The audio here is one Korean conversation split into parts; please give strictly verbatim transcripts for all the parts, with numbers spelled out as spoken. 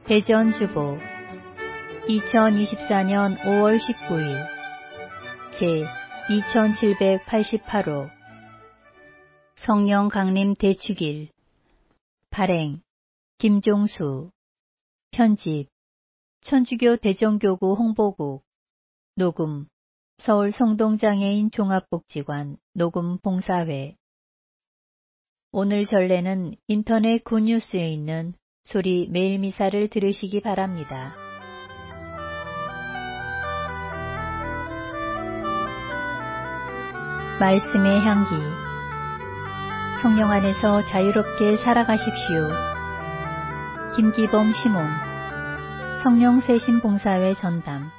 대전주보 이천이십사 년 오월 십구일 제 이천칠백팔십팔 호 성령 강림 대축일 발행 김종수 편집 천주교 대전교구 홍보국 녹음 서울 성동장애인 종합복지관 녹음 봉사회. 오늘 전례는 인터넷 굿뉴스에 있는 소리 매일미사를 들으시기 바랍니다. 말씀의 향기. 성령 안에서 자유롭게 살아가십시오. 김기범 시몬 성령 세신 봉사회 전담.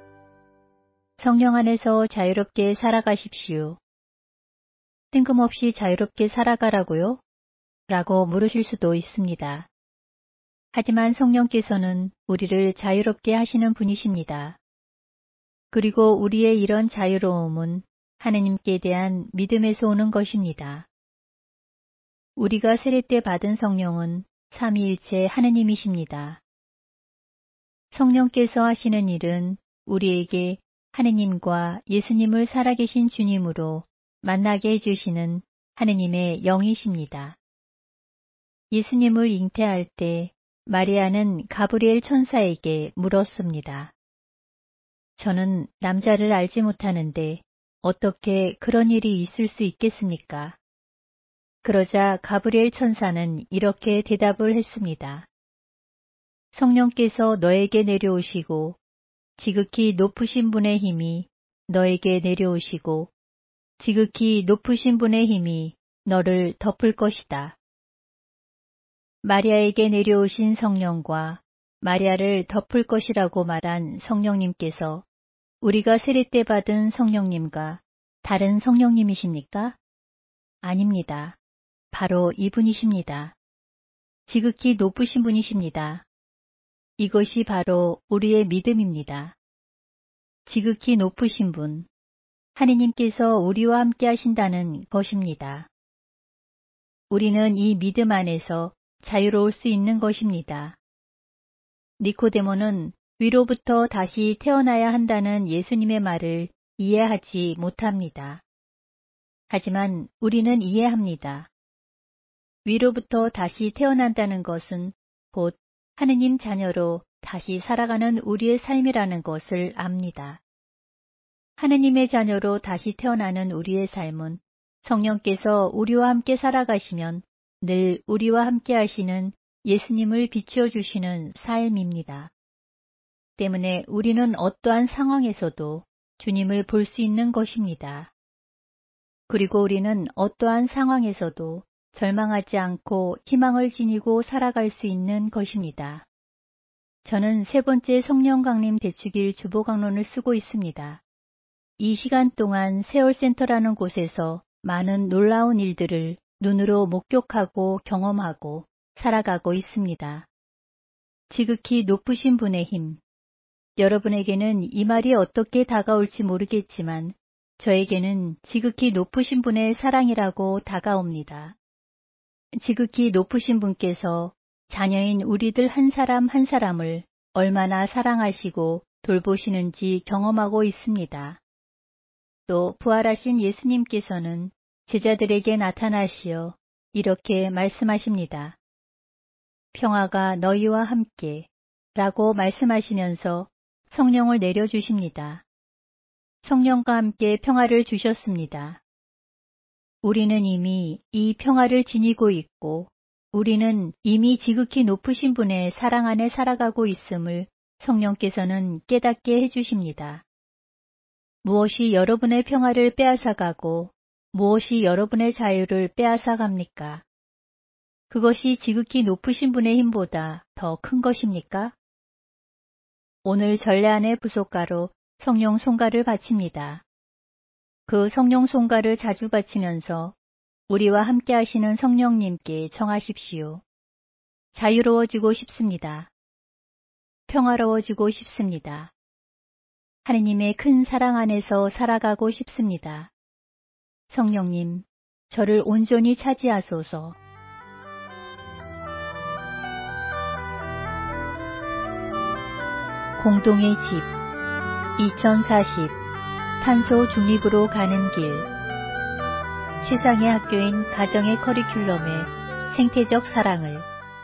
성령 안에서 자유롭게 살아가십시오. 뜬금없이 자유롭게 살아가라고요? 라고 물으실 수도 있습니다. 하지만 성령께서는 우리를 자유롭게 하시는 분이십니다. 그리고 우리의 이런 자유로움은 하느님께 대한 믿음에서 오는 것입니다. 우리가 세례 때 받은 성령은 삼위일체 하느님이십니다. 성령께서 하시는 일은 우리에게 하느님과 예수님을 살아계신 주님으로 만나게 해주시는 하느님의 영이십니다. 예수님을 잉태할 때 마리아는 가브리엘 천사에게 물었습니다. 저는 남자를 알지 못하는데 어떻게 그런 일이 있을 수 있겠습니까? 그러자 가브리엘 천사는 이렇게 대답을 했습니다. 성령께서 너에게 내려오시고 지극히 높으신 분의 힘이 너에게 내려오시고 지극히 높으신 분의 힘이 너를 덮을 것이다. 마리아에게 내려오신 성령과 마리아를 덮을 것이라고 말한 성령님께서 우리가 세례 때 받은 성령님과 다른 성령님이십니까? 아닙니다. 바로 이분이십니다. 지극히 높으신 분이십니다. 이것이 바로 우리의 믿음입니다. 지극히 높으신 분, 하느님께서 우리와 함께 하신다는 것입니다. 우리는 이 믿음 안에서 자유로울 수 있는 것입니다. 니코데모는 위로부터 다시 태어나야 한다는 예수님의 말을 이해하지 못합니다. 하지만 우리는 이해합니다. 위로부터 다시 태어난다는 것은 곧 하느님 자녀로 다시 살아가는 우리의 삶이라는 것을 압니다. 하느님의 자녀로 다시 태어나는 우리의 삶은 성령께서 우리와 함께 살아가시면 늘 우리와 함께 하시는 예수님을 비추어 주시는 삶입니다. 때문에 우리는 어떠한 상황에서도 주님을 볼 수 있는 것입니다. 그리고 우리는 어떠한 상황에서도 절망하지 않고 희망을 지니고 살아갈 수 있는 것입니다. 저는 세 번째 성령 강림 대축일 주보 강론을 쓰고 있습니다. 이 시간 동안 세월센터라는 곳에서 많은 놀라운 일들을 눈으로 목격하고 경험하고 살아가고 있습니다. 지극히 높으신 분의 힘. 여러분에게는 이 말이 어떻게 다가올지 모르겠지만 저에게는 지극히 높으신 분의 사랑이라고 다가옵니다. 지극히 높으신 분께서 자녀인 우리들 한 사람 한 사람을 얼마나 사랑하시고 돌보시는지 경험하고 있습니다. 또 부활하신 예수님께서는 제자들에게 나타나시어 이렇게 말씀하십니다. 평화가 너희와 함께 라고 말씀하시면서 성령을 내려주십니다. 성령과 함께 평화를 주셨습니다. 우리는 이미 이 평화를 지니고 있고 우리는 이미 지극히 높으신 분의 사랑 안에 살아가고 있음을 성령께서는 깨닫게 해주십니다. 무엇이 여러분의 평화를 빼앗아가고 무엇이 여러분의 자유를 빼앗아갑니까? 그것이 지극히 높으신 분의 힘보다 더 큰 것입니까? 오늘 전례 안의 부속가로 성령 송가를 바칩니다. 그 성령 송가를 자주 바치면서 우리와 함께 하시는 성령님께 청하십시오. 자유로워지고 싶습니다. 평화로워지고 싶습니다. 하느님의 큰 사랑 안에서 살아가고 싶습니다. 성령님, 저를 온전히 차지하소서. 공동의 집 이천사십 탄소 중립으로 가는 길 최상의 학교인 가정의 커리큘럼에 생태적 사랑을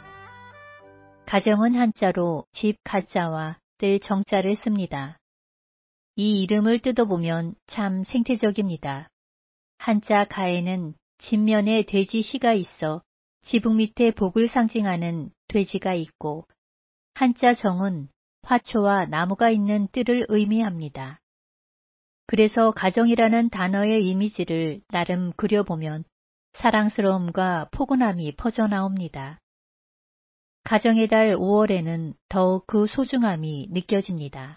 가정은 한자로 집 가자와 뜰 정자를 씁니다. 이 이름을 뜯어보면 참 생태적입니다. 한자 가에는 진면에 돼지 시가 있어 지붕 밑에 복을 상징하는 돼지가 있고 한자 정은 화초와 나무가 있는 뜰을 의미합니다. 그래서 가정이라는 단어의 이미지를 나름 그려보면 사랑스러움과 포근함이 퍼져나옵니다. 가정의 달 오월에는 더욱 그 소중함이 느껴집니다.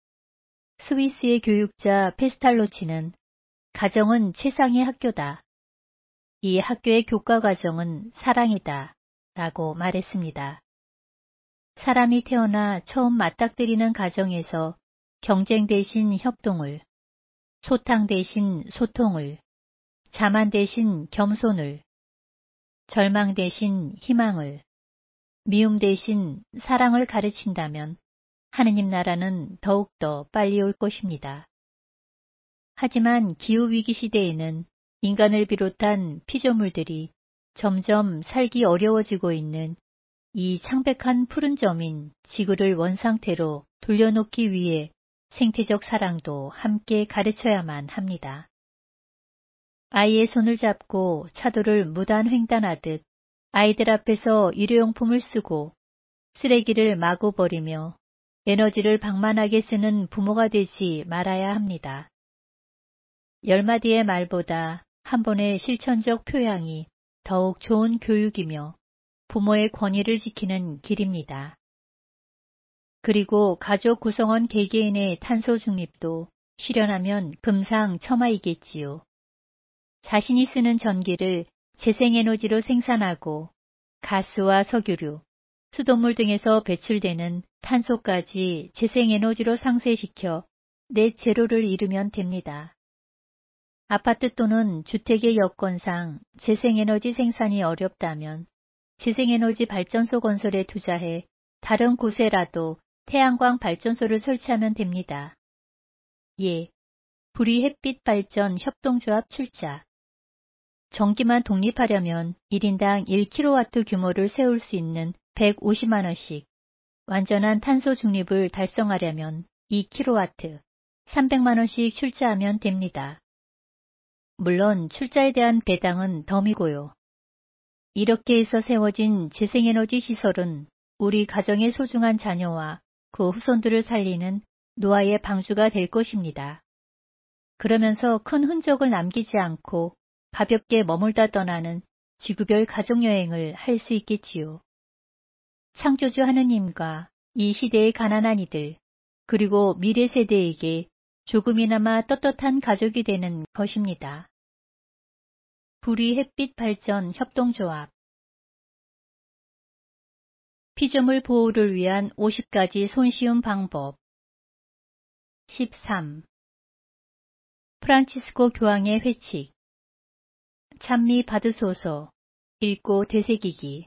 스위스의 교육자 페스탈로치는 가정은 최상의 학교다. 이 학교의 교과 과정은 사랑이다 라고 말했습니다. 사람이 태어나 처음 맞닥뜨리는 가정에서 경쟁 대신 협동을, 소탕 대신 소통을, 자만 대신 겸손을, 절망 대신 희망을, 미움 대신 사랑을 가르친다면 하느님 나라는 더욱더 빨리 올 것입니다. 하지만 기후위기 시대에는 인간을 비롯한 피조물들이 점점 살기 어려워지고 있는 이 창백한 푸른 점인 지구를 원상태로 돌려놓기 위해 생태적 사랑도 함께 가르쳐야만 합니다. 아이의 손을 잡고 차도를 무단 횡단하듯 아이들 앞에서 일회용품을 쓰고 쓰레기를 마구 버리며 에너지를 방만하게 쓰는 부모가 되지 말아야 합니다. 열 마디의 말보다 한 번의 실천적 표양이 더욱 좋은 교육이며 부모의 권위를 지키는 길입니다. 그리고 가족 구성원 개개인의 탄소 중립도 실현하면 금상첨화이겠지요. 자신이 쓰는 전기를 재생에너지로 생산하고 가스와 석유류, 수돗물 등에서 배출되는 탄소까지 재생에너지로 상쇄시켜 넷 제로를 이루면 됩니다. 아파트 또는 주택의 여건상 재생에너지 생산이 어렵다면 재생에너지 발전소 건설에 투자해 다른 곳에라도 태양광 발전소를 설치하면 됩니다. 예, 불이 햇빛 발전 협동조합 출자. 전기만 독립하려면 일 인당 일 킬로와트 규모를 세울 수 있는 백오십만 원씩, 완전한 탄소 중립을 달성하려면 이 킬로와트, 삼백만 원씩 출자하면 됩니다. 물론 출자에 대한 배당은 덤이고요. 이렇게 해서 세워진 재생에너지 시설은 우리 가정의 소중한 자녀와 그 후손들을 살리는 노아의 방주가 될 것입니다. 그러면서 큰 흔적을 남기지 않고 가볍게 머물다 떠나는 지구별 가족여행을 할 수 있겠지요. 창조주 하느님과 이 시대의 가난한 이들, 그리고 미래 세대에게 조금이나마 떳떳한 가족이 되는 것입니다. 불이 햇빛 발전 협동조합 피조물 보호를 위한 오십 가지 손쉬운 방법 십삼. 프란치스코 교황의 회칙 찬미 받으소서 읽고 되새기기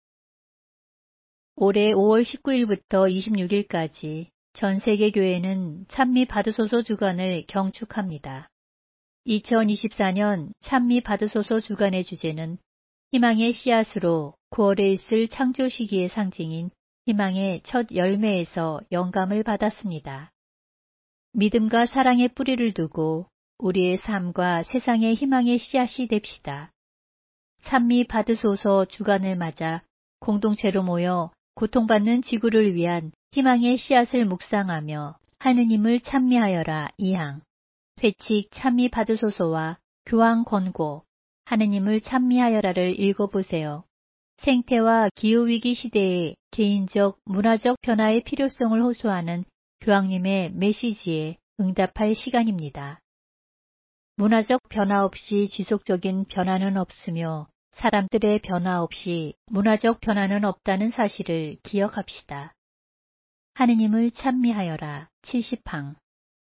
올해 오월 십구일부터 이십육일까지 전 세계 교회는 찬미 받으소서 주간을 경축합니다. 이천이십사년 찬미 받으소서 주간의 주제는 희망의 씨앗으로 구월에 있을 창조 시기의 상징인 희망의 첫 열매에서 영감을 받았습니다. 믿음과 사랑의 뿌리를 두고 우리의 삶과 세상의 희망의 씨앗이 됩시다. 찬미 받으소서 주간을 맞아 공동체로 모여 고통받는 지구를 위한 희망의 씨앗을 묵상하며 하느님을 찬미하여라 이항, 회칙 찬미 받으소서와 교황 권고, 하느님을 찬미하여라를 읽어보세요. 생태와 기후위기 시대의 개인적, 문화적 변화의 필요성을 호소하는 교황님의 메시지에 응답할 시간입니다. 문화적 변화 없이 지속적인 변화는 없으며 사람들의 변화 없이 문화적 변화는 없다는 사실을 기억합시다. 하느님을 찬미하여라 칠십항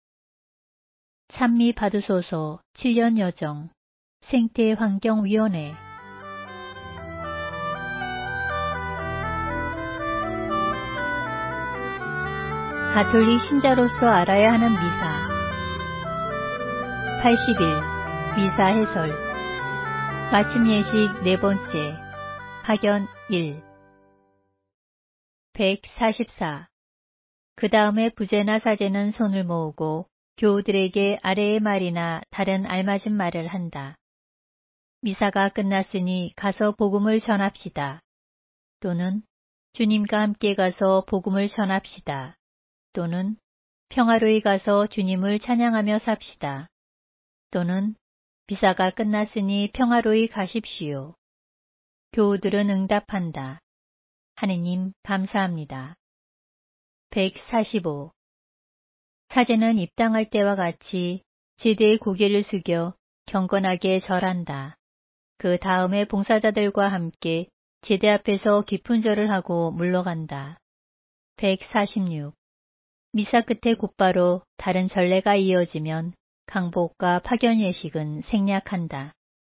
찬미 받으소서 칠 년 여정 생태환경위원회 가톨릭 신자로서 알아야 하는 미사. 팔십 일. 미사 해설. 마침 예식 네 번째. 파견 일. 백사십사. 그 다음에 부제나 사제는 손을 모으고 교우들에게 아래의 말이나 다른 알맞은 말을 한다. 미사가 끝났으니 가서 복음을 전합시다. 또는 주님과 함께 가서 복음을 전합시다. 또는 평화로이 가서 주님을 찬양하며 삽시다. 또는 미사가 끝났으니 평화로이 가십시오. 교우들은 응답한다. 하느님 감사합니다. 백사십오. 사제는 입당할 때와 같이 제대의 고개를 숙여 경건하게 절한다. 그 다음에 봉사자들과 함께 제대 앞에서 깊은 절을 하고 물러간다. 백사십육. 미사 끝에 곧바로 다른 전례가 이어지면 강복과 파견 예식은 생략한다.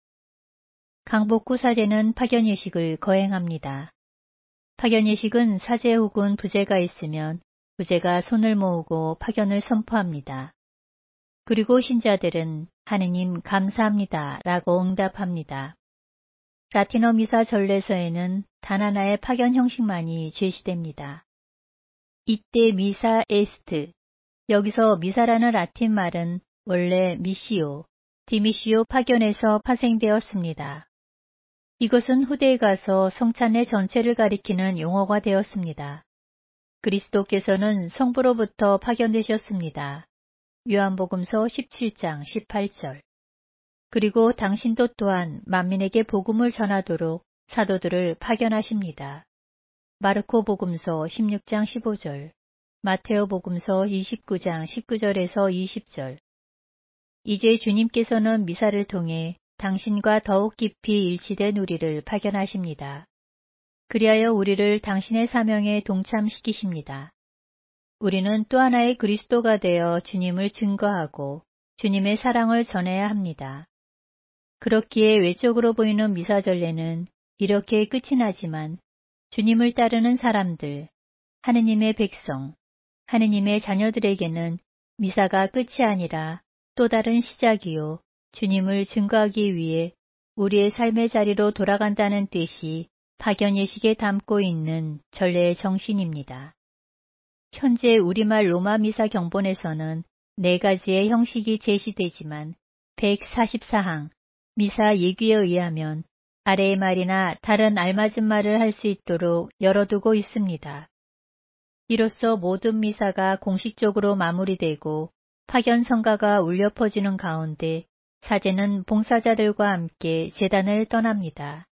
강복 후 사제는 파견 예식을 거행합니다. 파견 예식은 사제 혹은 부제가 있으면 부제가 손을 모으고 파견을 선포합니다. 그리고 신자들은 하느님 감사합니다 라고 응답합니다. 라틴어 미사 전례서에는 단 하나의 파견 형식만이 제시됩니다. 이때 미사 에스트, 여기서 미사라는 라틴 말은 원래 미시오, 디미시오 파견에서 파생되었습니다. 이것은 후대에 가서 성찬의 전체를 가리키는 용어가 되었습니다. 그리스도께서는 성부로부터 파견되셨습니다. 요한복음서 십칠 장 십팔 절. 그리고 당신도 또한 만민에게 복음을 전하도록 사도들을 파견하십니다. 마르코 복음서 십육 장 십오 절, 마테오 복음서 이십구 장 십구 절에서 이십 절. 이제 주님께서는 미사를 통해 당신과 더욱 깊이 일치된 우리를 파견하십니다. 그리하여 우리를 당신의 사명에 동참시키십니다. 우리는 또 하나의 그리스도가 되어 주님을 증거하고 주님의 사랑을 전해야 합니다. 그렇기에 외적으로 보이는 미사전례는 이렇게 끝이 나지만 주님을 따르는 사람들, 하느님의 백성, 하느님의 자녀들에게는 미사가 끝이 아니라 또 다른 시작이요 주님을 증거하기 위해 우리의 삶의 자리로 돌아간다는 뜻이 파견 예식에 담고 있는 전례의 정신입니다. 현재 우리말 로마 미사 경본에서는 네 가지의 형식이 제시되지만 백사십사 항 미사 예규에 의하면 아래의 말이나 다른 알맞은 말을 할 수 있도록 열어두고 있습니다. 이로써 모든 미사가 공식적으로 마무리되고 파견 성가가 울려 퍼지는 가운데 사제는 봉사자들과 함께 제단을 떠납니다.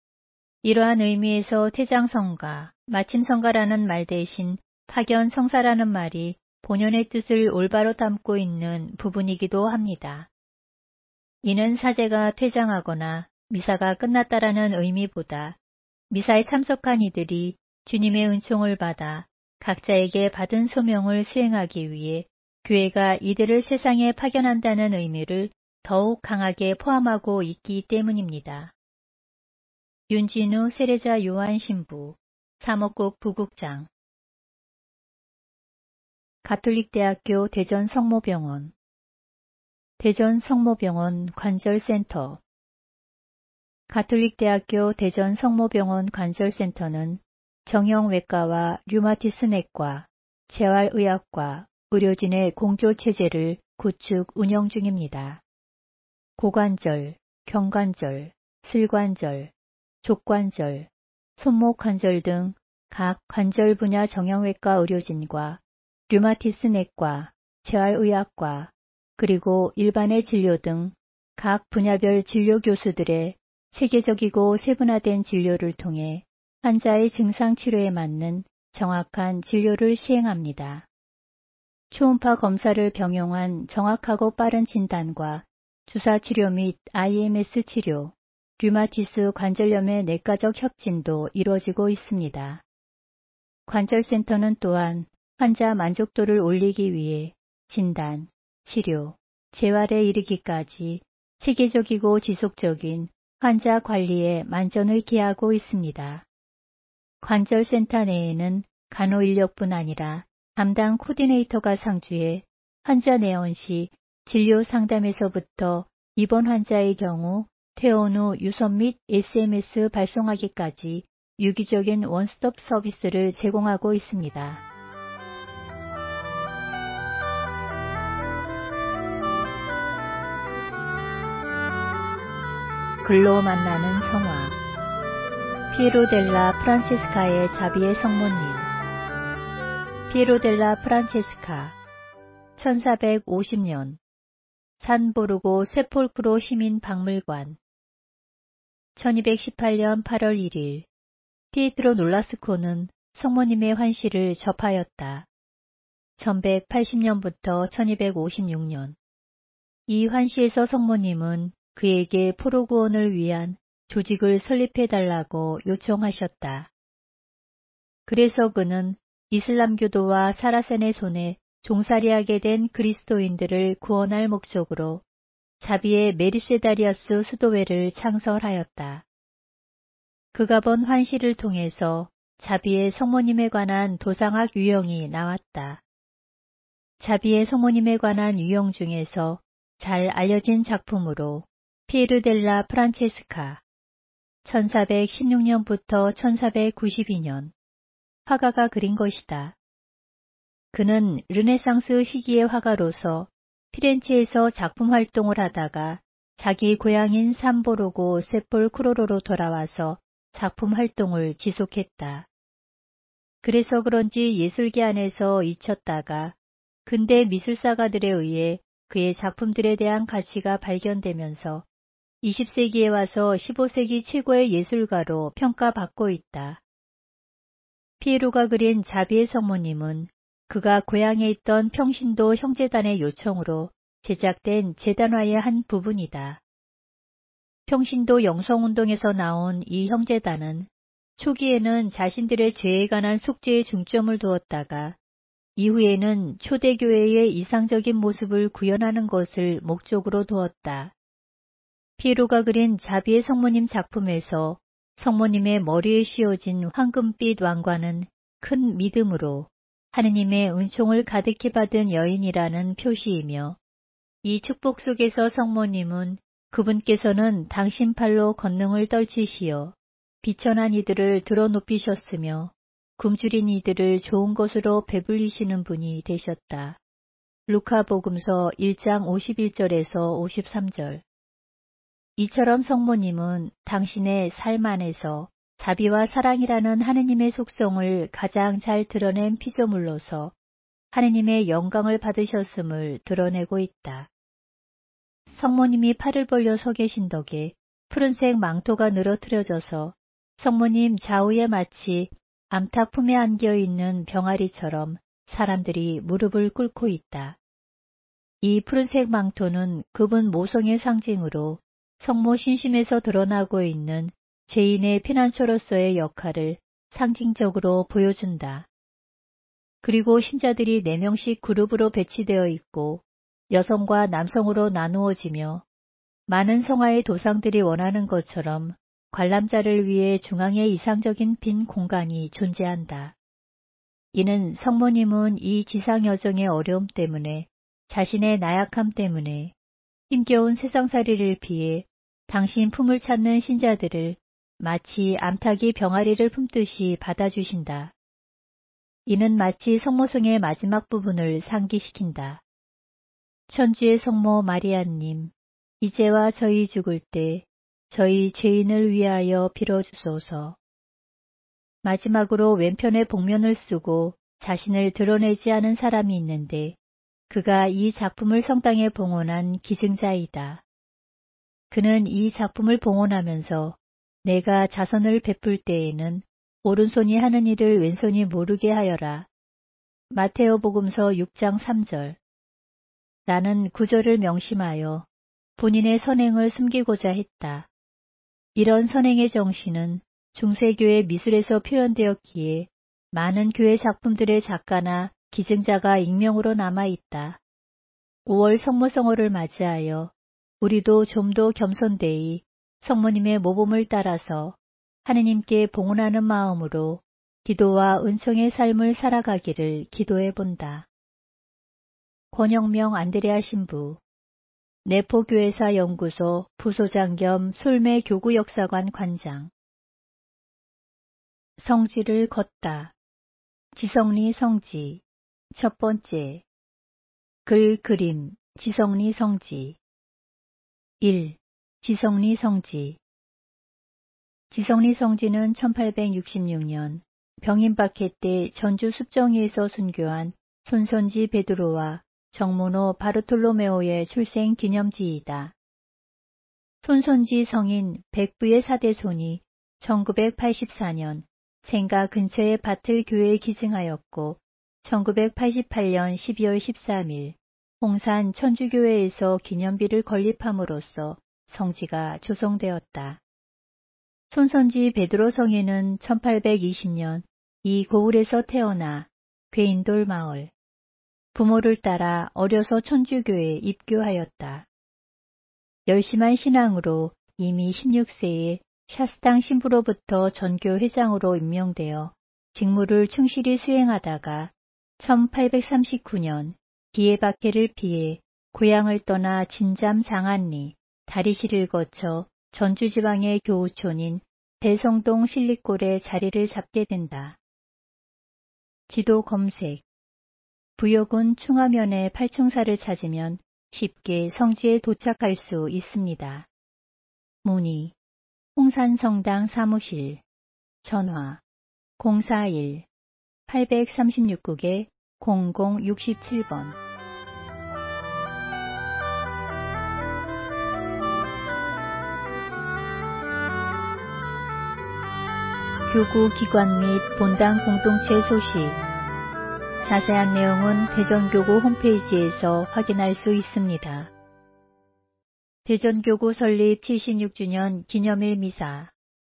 이러한 의미에서 퇴장성가, 마침성가라는 말 대신 파견 성사라는 말이 본연의 뜻을 올바로 담고 있는 부분이기도 합니다. 이는 사제가 퇴장하거나 미사가 끝났다라는 의미보다 미사에 참석한 이들이 주님의 은총을 받아 각자에게 받은 소명을 수행하기 위해 교회가 이들을 세상에 파견한다는 의미를 더욱 강하게 포함하고 있기 때문입니다. 윤진우 세례자 요한 신부, 사목국 부국장. 가톨릭대학교 대전 성모병원, 대전 성모병원 관절센터. 가톨릭대학교 대전 성모병원 관절센터는 정형외과와 류마티스내과, 재활의학과, 의료진의 공조체제를 구축 운영 중입니다. 고관절, 경관절, 슬관절, 족관절, 손목관절 등 각 관절 분야 정형외과 의료진과 류마티스내과, 재활의학과, 그리고 일반의 진료 등 각 분야별 진료 교수들의 체계적이고 세분화된 진료를 통해 환자의 증상 치료에 맞는 정확한 진료를 시행합니다. 초음파 검사를 병용한 정확하고 빠른 진단과 주사치료 및 아이엠에스 치료, 류마티스 관절염의 내과적 협진도 이루어지고 있습니다. 관절센터는 또한 환자 만족도를 올리기 위해 진단, 치료, 재활에 이르기까지 체계적이고 지속적인 환자 관리에 만전을 기하고 있습니다. 관절센터 내에는 간호인력뿐 아니라 담당 코디네이터가 상주해 환자 내원 시 진료 상담에서부터 입원 환자의 경우 퇴원 후 유선 및 에스엠에스 발송하기까지 유기적인 원스톱 서비스를 제공하고 있습니다. 글로 만나는 성화. 피에로 델라 프란체스카의 자비의 성모님. 피에로 델라 프란체스카 천사백오십 년 산보르고 세폴크로 시민 박물관. 천이백십팔 년 팔월 일일 피에트로 놀라스코는 성모님의 환시를 접하였다. 천백팔십 년부터 천이백오십육 년. 이 환시에서 성모님은 그에게 포로 구원을 위한 조직을 설립해달라고 요청하셨다. 그래서 그는 이슬람교도와 사라센의 손에 종살이하게 된 그리스도인들을 구원할 목적으로 자비의 메리세다리아스 수도회를 창설하였다. 그가 본 환시를 통해서 자비의 성모님에 관한 도상학 유형이 나왔다. 자비의 성모님에 관한 유형 중에서 잘 알려진 작품으로 피에르 델라 프란체스카 천사백십육 년부터 천사백구십이 년 화가가 그린 것이다. 그는 르네상스 시기의 화가로서 피렌체에서 작품 활동을 하다가 자기 고향인 산보르고 세폴크로로 돌아와서 작품 활동을 지속했다. 그래서 그런지 예술계 안에서 잊혔다가 근대 미술사가들에 의해 그의 작품들에 대한 가치가 발견되면서 이십 세기에 와서 십오 세기 최고의 예술가로 평가받고 있다. 피에로가 그린 자비의 성모님은 그가 고향에 있던 평신도 형제단의 요청으로 제작된 재단화의 한 부분이다. 평신도 영성운동에서 나온 이 형제단은 초기에는 자신들의 죄에 관한 숙제에 중점을 두었다가 이후에는 초대교회의 이상적인 모습을 구현하는 것을 목적으로 두었다. 피에로가 그린 자비의 성모님 작품에서 성모님의 머리에 씌워진 황금빛 왕관은 큰 믿음으로 하느님의 은총을 가득히 받은 여인이라는 표시이며 이 축복 속에서 성모님은 그분께서는 당신 팔로 권능을 떨치시어 비천한 이들을 들어높이셨으며 굶주린 이들을 좋은 것으로 배불리시는 분이 되셨다. 루카복음서 일 장 오십일 절에서 오십삼 절. 이처럼 성모님은 당신의 삶 안에서 자비와 사랑이라는 하느님의 속성을 가장 잘 드러낸 피조물로서 하느님의 영광을 받으셨음을 드러내고 있다. 성모님이 팔을 벌려 서 계신 덕에 푸른색 망토가 늘어뜨려져서 성모님 좌우에 마치 암탉 품에 안겨있는 병아리처럼 사람들이 무릎을 꿇고 있다. 이 푸른색 망토는 그분 모성의 상징으로 성모 신심에서 드러나고 있는 죄인의 피난처로서의 역할을 상징적으로 보여준다. 그리고 신자들이 네 명씩 그룹으로 배치되어 있고 여성과 남성으로 나누어지며 많은 성화의 도상들이 원하는 것처럼 관람자를 위해 중앙에 이상적인 빈 공간이 존재한다. 이는 성모님은 이 지상 여정의 어려움 때문에 자신의 나약함 때문에 힘겨운 세상살이를 피해 당신 품을 찾는 신자들을 마치 암탉이 병아리를 품듯이 받아주신다. 이는 마치 성모성의 마지막 부분을 상기시킨다. 천주의 성모 마리아님, 이제와 저희 죽을 때 저희 죄인을 위하여 빌어주소서. 마지막으로 왼편에 복면을 쓰고 자신을 드러내지 않은 사람이 있는데 그가 이 작품을 성당에 봉헌한 기증자이다. 그는 이 작품을 봉헌하면서 내가 자선을 베풀 때에는 오른손이 하는 일을 왼손이 모르게 하여라. 마테오복음서 육 장 삼 절. 나는 구절을 명심하여 본인의 선행을 숨기고자 했다. 이런 선행의 정신은 중세교회 미술에서 표현되었기에 많은 교회 작품들의 작가나 기증자가 익명으로 남아있다. 오월 성모성호를 맞이하여 우리도 좀 더 겸손되이 성모님의 모범을 따라서 하느님께 봉헌하는 마음으로 기도와 은총의 삶을 살아가기를 기도해 본다. 권영명 안드레아 신부, 내포교회사 연구소 부소장 겸 솔매 교구 역사관 관장. 성지를 걷다. 지성리 성지. 첫 번째. 글 그림 지성리 성지. 일. 지성리 성지. 지성리 성지는 천팔백육십육 년 병인박해 때 전주 숲정리에서 순교한 손선지 베드로와 정문호 바르톨로메오의 출생 기념지이다. 손선지 성인 백부의 사대손이 천구백팔십사 년 생가 근처의 바틀 교회에 기증하였고 천구백팔십팔 년 십이월 십삼일 홍산 천주교회에서 기념비를 건립함으로써 성지가 조성되었다. 손선지 베드로 성인은 천팔백이십 년 이 고을에서 태어나 괴인돌 마을, 부모를 따라 어려서 천주교에 입교하였다. 열심한 신앙으로 이미 십육 세에 샤스당 신부로부터 전교 회장으로 임명되어 직무를 충실히 수행하다가 천팔백삼십구 년 기해박해를 피해 고향을 떠나 진잠 장안리, 다리시를 거쳐 전주지방의 교우촌인 대성동 실리골에 자리를 잡게 된다. 지도 검색. 부여군 충하면의 팔청사를 찾으면 쉽게 성지에 도착할 수 있습니다. 문의. 홍산성당 사무실. 전화. 공사일 팔삼육 국에 공공육칠 번. 교구 기관 및 본당 공동체 소식. 자세한 내용은 대전교구 홈페이지에서 확인할 수 있습니다. 대전교구 설립 칠십육 주년 기념일 미사.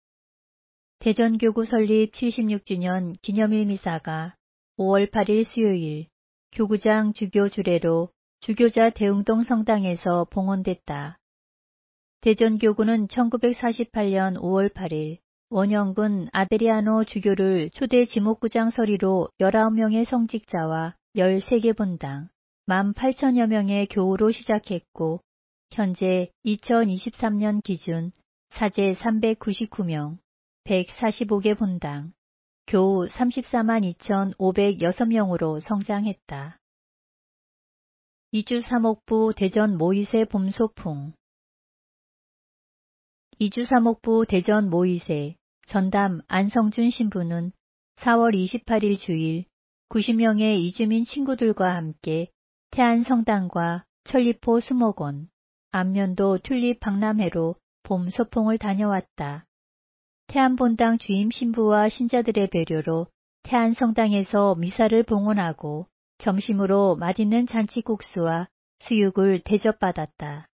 대전교구 설립 칠십육 주년 기념일 미사가 오월 팔일 수요일 교구장 주교 주례로 주교자 대흥동 성당에서 봉헌됐다. 대전교구는 천구백사십팔 년 오월 팔일 원영군 아드리아노 주교를 초대 지목구장 서리로 열아홉 명의 성직자와 열세 개 본당, 만 팔천여 명의 교우로 시작했고 현재 이천이십삼 년 기준 사제 삼백구십구 명, 백사십오 개 본당, 교우 삼십사만 이천오백육 명으로 성장했다. 이주사목부 대전 모이세 봄소풍. 이주사목부 대전 모이세 전담 안성준 신부는 사월 이십팔일 주일 구십 명의 이주민 친구들과 함께 태안성당과 천리포 수목원, 안면도 튤립 박람회로 봄 소풍을 다녀왔다. 태안본당 주임 신부와 신자들의 배려로 태안성당에서 미사를 봉헌하고 점심으로 맛있는 잔치국수와 수육을 대접받았다.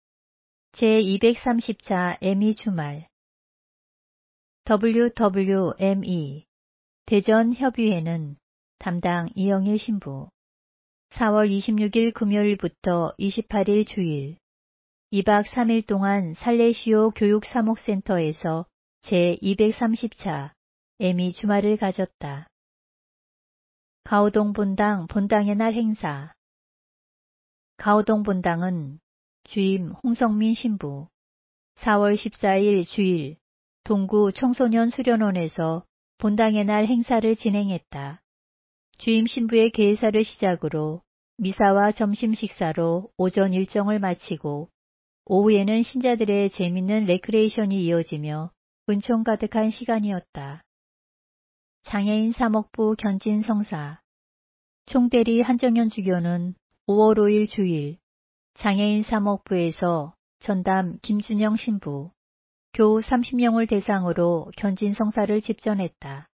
제이백삼십 차 에미 주말. 더블유 더블유 엠 이 대전협의회는 담당 이영일 신부. 사월 이십육일 금요일부터 이십팔일 주일 이 박 삼 일 동안 살레시오 교육사목센터에서 제이백삼십 차 에미 주말을 가졌다. 가오동 본당 본당의 날 행사. 가오동 본당은 주임 홍성민 신부, 사월 십사일 주일 동구 청소년 수련원에서 본당의 날 행사를 진행했다. 주임 신부의 개회사를 시작으로 미사와 점심 식사로 오전 일정을 마치고 오후에는 신자들의 재밌는 레크레이션이 이어지며 은총 가득한 시간이었다. 장애인 사목부 견진 성사. 총대리 한정현 주교는 오월 오일 주일 장애인 사목부에서 전담 김준영 신부, 교우 삼십 명을 대상으로 견진 성사를 집전했다.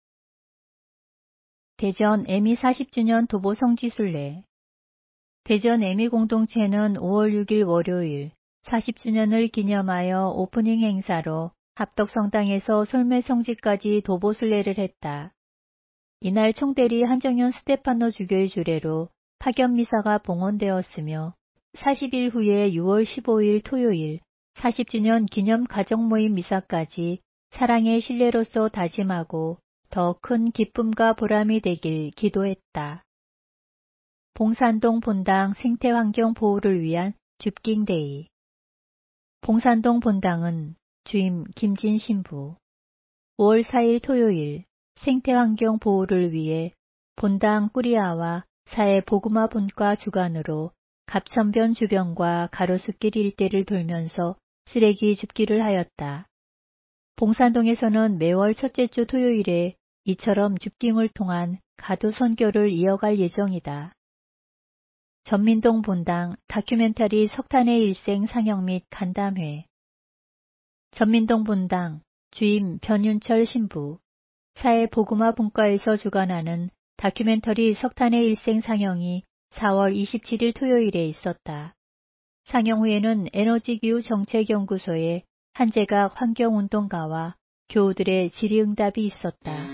대전 에미 사십 주년 도보 성지순례. 대전 에미 공동체는 오월 육일 월요일 사십 주년을 기념하여 오프닝 행사로 합덕성당에서 솔매성지까지 도보순례를 했다. 이날 총대리 한정현 스테파노 주교의 주례로 파견미사가 봉헌되었으며 사십 일 후에 유월 십오일 토요일 사십 주년 기념 가정모임 미사까지 사랑의 신뢰로서 다짐하고 더 큰 기쁨과 보람이 되길 기도했다. 봉산동 본당 생태환경 보호를 위한 줍깅데이. 봉산동 본당은 주임 김진 신부 오월 사일 토요일 생태환경 보호를 위해 본당 꾸리아와 사회 보그마 본과 주관으로 갑천변 주변과 가로수길 일대를 돌면서 쓰레기 줍기를 하였다. 봉산동에서는 매월 첫째 주 토요일에 이처럼 줍깅을 통한 가두 선교를 이어갈 예정이다. 전민동 본당 다큐멘터리 석탄의 일생 상영 및 간담회. 전민동 본당 주임 변윤철 신부 사회 보그마 본과에서 주관하는 다큐멘터리 석탄의 일생 상영이 사월 이십칠일 토요일에 있었다. 상영 후에는 에너지기후 정책연구소의 한재각 환경운동가와 교우들의 질의응답이 있었다.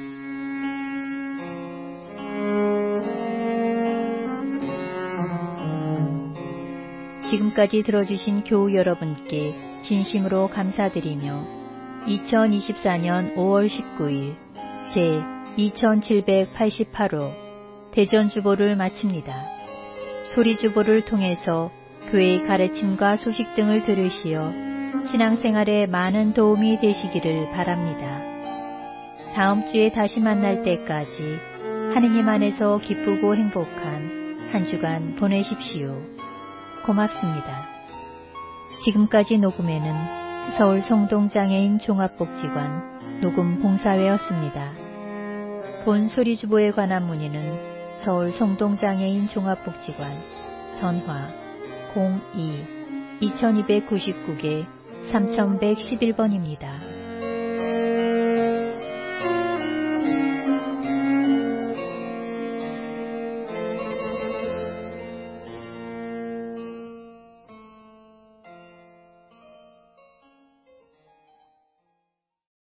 지금까지 들어주신 교우 여러분께 진심으로 감사드리며 이천이십사년 오월 십구일 제 이천칠백팔십팔호 대전주보를 마칩니다. 소리주보를 통해서 교회의 가르침과 소식 등을 들으시어 신앙생활에 많은 도움이 되시기를 바랍니다. 다음 주에 다시 만날 때까지 하느님 안에서 기쁘고 행복한 한 주간 보내십시오. 고맙습니다. 지금까지 녹음에는 서울 성동장애인 종합복지관 녹음봉사회였습니다. 본 소리주보에 관한 문의는 서울 성동장애인 종합복지관 전화 공이 이천이백구십구 개 삼천백십일번입니다.